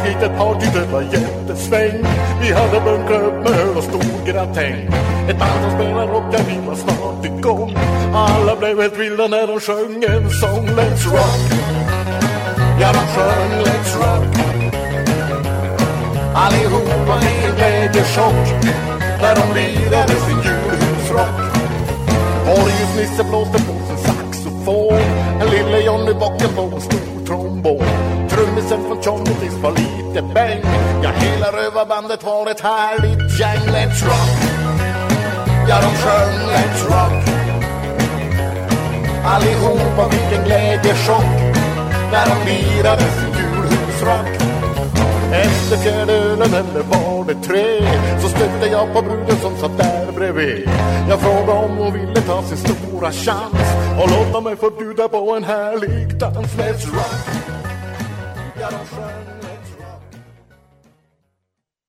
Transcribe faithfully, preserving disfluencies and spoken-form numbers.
hit ett party, det var jättesväng. Vi hade bunkrat upp med öl och stor gratäng. Ett band som spelar rock, ja, vi var snart igång. Alla blev helt vilda när de sjöng en sång. Let's rock. Ja, de sjöng Let's rock. Allihopa i en glädjechock när de lirade sin julhusrock. Borgens Nisse blåste på sin saxofon. En lille Johnny bocken på en stor trombon. Trummisen från Tjonnetis var lite bäng. Ja, hela rövarbandet var ett härligt gäng. Let's rock. Ja, de sjöng Let's rock. Allihopa fick en glädjechock när de lirade sin julhusrock. Efter fjärde ölen, eller var det tre, så stötte jag på bruden som satt där bredvid. Jag frågade om hon ville ta sin stora chans och låta mig få bjuda på en härlig dans. Let's rock. Ja, de sjöng Let's rock.